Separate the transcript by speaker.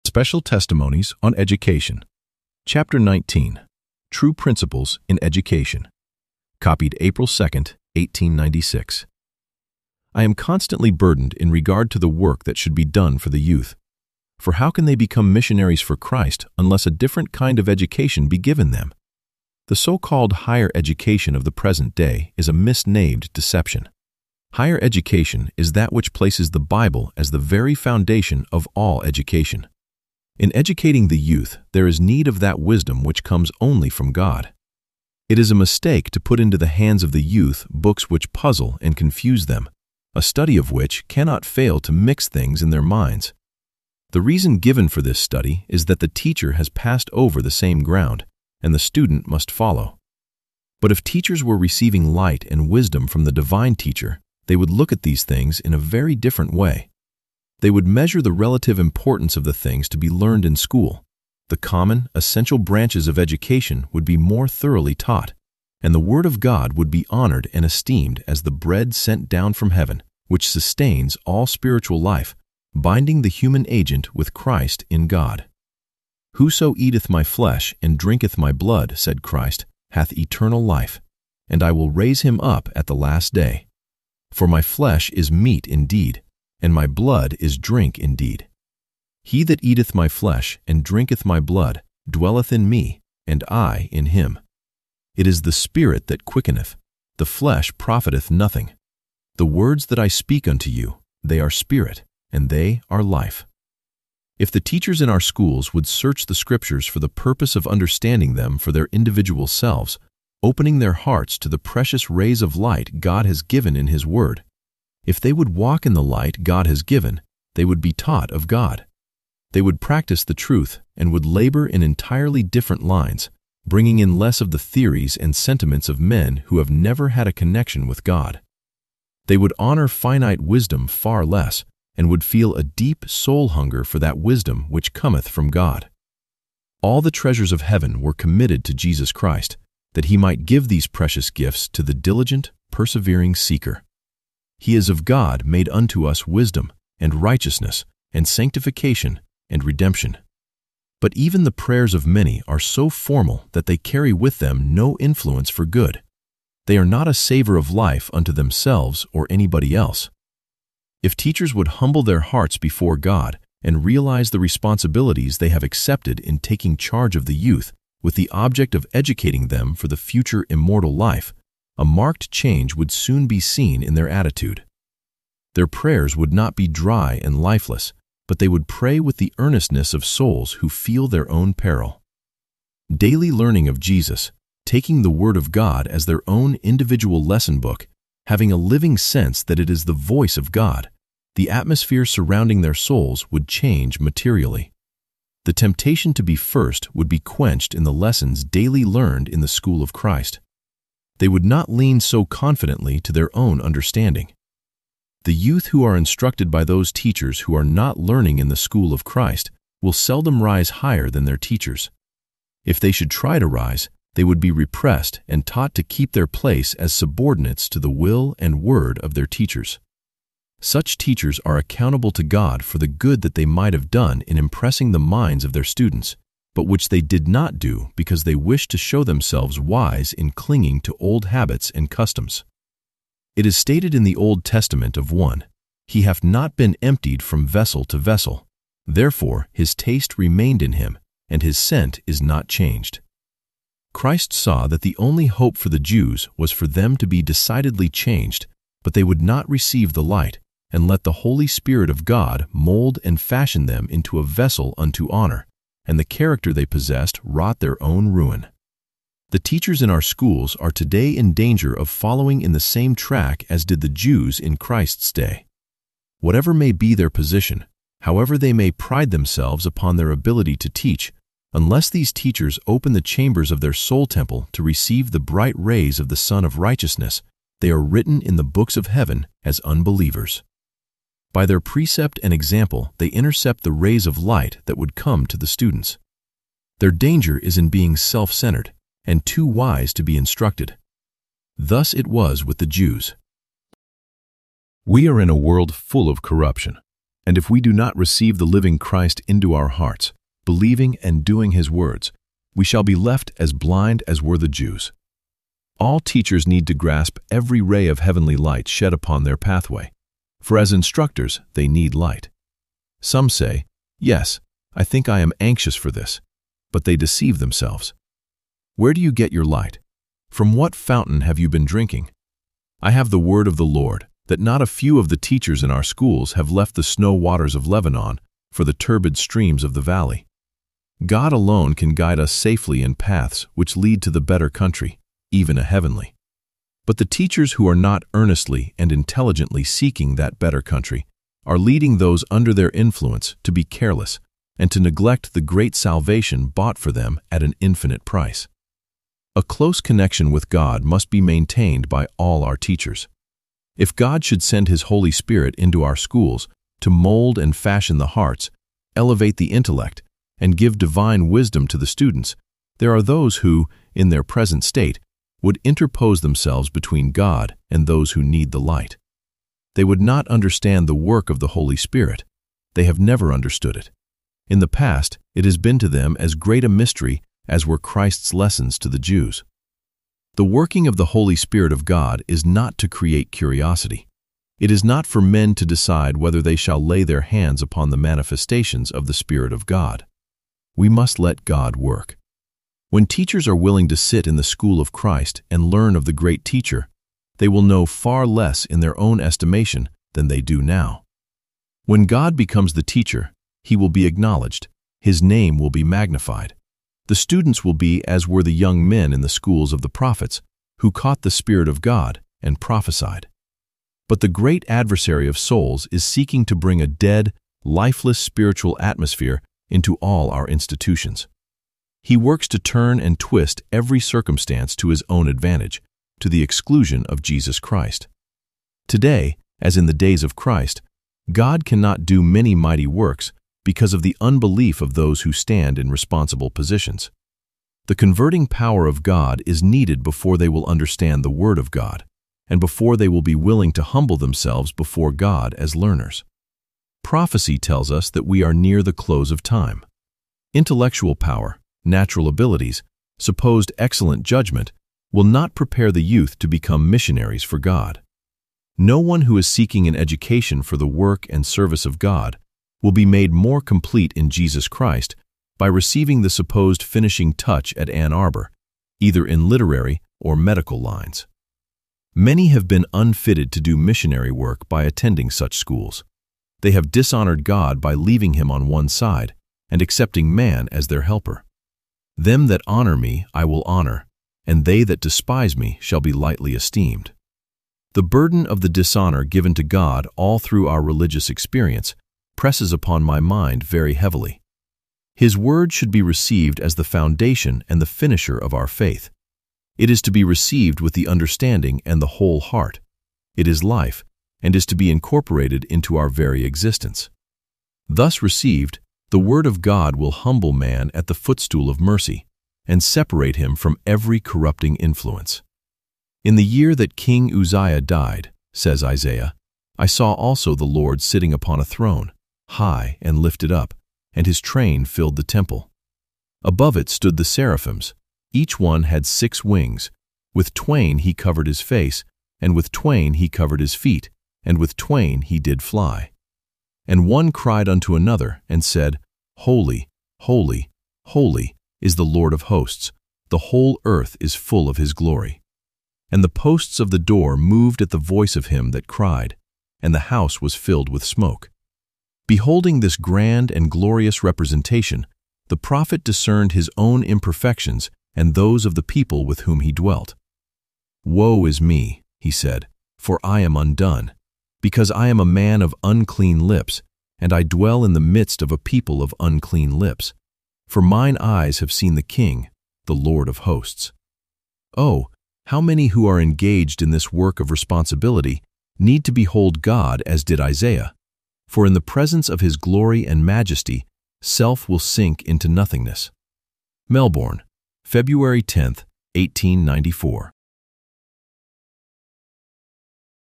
Speaker 1: Special Testimonies on Education. Chapter 19, True Principles in Education. Copied April 2, 1896. I am constantly burdened in regard to the work that should be done for the youth. For how can they become missionaries for Christ unless a different kind of education be given them? The so-called higher education of the present day is a misnamed deception. Higher education is that which places the Bible as the very foundation of all education. In educating the youth, there is need of that wisdom which comes only from God. It is a mistake to put into the hands of the youth books which puzzle and confuse them, a study of which cannot fail to mix things in their minds. The reason given for this study is that the teacher has passed over the same ground, and the student must follow. But if teachers were receiving light and wisdom from the divine teacher, they would look at these things in a very different way. They would measure the relative importance of the things to be learned in school. The common, essential branches of education would be more thoroughly taught, and the Word of God would be honored and esteemed as the bread sent down from heaven, which sustains all spiritual life, binding the human agent with Christ in God. Whoso eateth my flesh and drinketh my blood, said Christ, hath eternal life, and I will raise him up at the last day. For my flesh is meat indeed, and my blood is drink indeed. He that eateth my flesh and drinketh my blood dwelleth in me, and I in him. It is the Spirit that quickeneth, the flesh profiteth nothing. The words that I speak unto you, they are spirit, and they are life. If the teachers in our schools would search the Scriptures for the purpose of understanding them for their individual selves, opening their hearts to the precious rays of light God has given in His Word, if they would walk in the light God has given, they would be taught of God. They would practice the truth and would labor in entirely different lines, bringing in less of the theories and sentiments of men who have never had a connection with God. They would honor finite wisdom far less and would feel a deep soul hunger for that wisdom which cometh from God. All the treasures of heaven were committed to Jesus Christ, that He might give these precious gifts to the diligent, persevering seeker. He is of God made unto us wisdom, and righteousness, and sanctification, and redemption. But even the prayers of many are so formal that they carry with them no influence for good. They are not a savor of life unto themselves or anybody else. If teachers would humble their hearts before God and realize the responsibilities they have accepted in taking charge of the youth with the object of educating them for the future immortal life, a marked change would soon be seen in their attitude. Their prayers would not be dry and lifeless, but they would pray with the earnestness of souls who feel their own peril. Daily learning of Jesus, taking the Word of God as their own individual lesson book, having a living sense that it is the voice of God, the atmosphere surrounding their souls would change materially. The temptation to be first would be quenched in the lessons daily learned in the school of Christ. They would not lean so confidently to their own understanding. The youth who are instructed by those teachers who are not learning in the school of Christ will seldom rise higher than their teachers. If they should try to rise, they would be repressed and taught to keep their place as subordinates to the will and word of their teachers. Such teachers are accountable to God for the good that they might have done in impressing the minds of their students, but which they did not do because they wished to show themselves wise in clinging to old habits and customs. It is stated in the Old Testament of one, "He hath not been emptied from vessel to vessel, therefore his taste remained in him, and his scent is not changed." Christ saw that the only hope for the Jews was for them to be decidedly changed, but they would not receive the light, and let the Holy Spirit of God mold and fashion them into a vessel unto honor, and the character they possessed wrought their own ruin. The teachers in our schools are today in danger of following in the same track as did the Jews in Christ's day. Whatever may be their position, however they may pride themselves upon their ability to teach, unless these teachers open the chambers of their soul temple to receive the bright rays of the Sun of Righteousness, they are written in the books of heaven as unbelievers. By their precept and example, they intercept the rays of light that would come to the students. Their danger is in being self-centered and too wise to be instructed. Thus it was with the Jews. We are in a world full of corruption. And if we do not receive the living Christ into our hearts, believing and doing his words, we shall be left as blind as were the Jews. All teachers need to grasp every ray of heavenly light shed upon their pathway, for as instructors they need light. Some say, "Yes, I think I am anxious for this," but they deceive themselves. Where do you get your light? From what fountain have you been drinking? I have the word of the Lord, that not a few of the teachers in our schools have left the snow waters of Lebanon for the turbid streams of the valley. God alone can guide us safely in paths which lead to the better country, even a heavenly. But the teachers who are not earnestly and intelligently seeking that better country are leading those under their influence to be careless and to neglect the great salvation bought for them at an infinite price. A close connection with God must be maintained by all our teachers. If God should send his Holy Spirit into our schools to mold and fashion the hearts, elevate the intellect, and give divine wisdom to the students, there are those who, in their present state, would interpose themselves between God and those who need the light. They would not understand the work of the Holy Spirit. They have never understood it. In the past, it has been to them as great a mystery as were Christ's lessons to the Jews. The working of the Holy Spirit of God is not to create curiosity. It is not for men to decide whether they shall lay their hands upon the manifestations of the Spirit of God. We must let God work. When teachers are willing to sit in the school of Christ and learn of the great teacher, they will know far less in their own estimation than they do now. When God becomes the teacher, he will be acknowledged. His name will be magnified. The students will be as were the young men in the schools of the prophets, who caught the Spirit of God and prophesied. But the great adversary of souls is seeking to bring a dead, lifeless spiritual atmosphere into all our institutions. He works to turn and twist every circumstance to his own advantage, to the exclusion of Jesus Christ. Today, as in the days of Christ, God cannot do many mighty works because of the unbelief of those who stand in responsible positions. The converting power of God is needed before they will understand the Word of God, and before they will be willing to humble themselves before God as learners. Prophecy tells us that we are near the close of time. Intellectual power, natural abilities, supposed excellent judgment will not prepare the youth to become missionaries for God. No one who is seeking an education for the work and service of God will be made more complete in Jesus Christ by receiving the supposed finishing touch at Ann Arbor, either in literary or medical lines. Many have been unfitted to do missionary work by attending such schools. They have dishonored God by leaving him on one side and accepting man as their helper. Them that honor me I will honor, and they that despise me shall be lightly esteemed. The burden of the dishonor given to God all through our religious experience presses upon my mind very heavily. His word should be received as the foundation and the finisher of our faith. It is to be received with the understanding and the whole heart. It is life, and is to be incorporated into our very existence. Thus received, the word of God will humble man at the footstool of mercy, and separate him from every corrupting influence. In the year that King Uzziah died, says Isaiah, I saw also the Lord sitting upon a throne, high and lifted up, and his train filled the temple. Above it stood the seraphims. Each one had 6 wings. With twain he covered his face, and with twain he covered his feet, and with twain he did fly. And one cried unto another, and said, Holy, holy, holy is the Lord of hosts. The whole earth is full of his glory. And the posts of the door moved at the voice of him that cried, and the house was filled with smoke. Beholding this grand and glorious representation, the prophet discerned his own imperfections and those of the people with whom he dwelt. Woe is me, he said, for I am undone, because I am a man of unclean lips, and I dwell in the midst of a people of unclean lips. For mine eyes have seen the King, the Lord of hosts. Oh, how many who are engaged in this work of responsibility need to behold God as did Isaiah, for in the presence of his glory and majesty, self will sink into nothingness. Melbourne, February 10, 1894.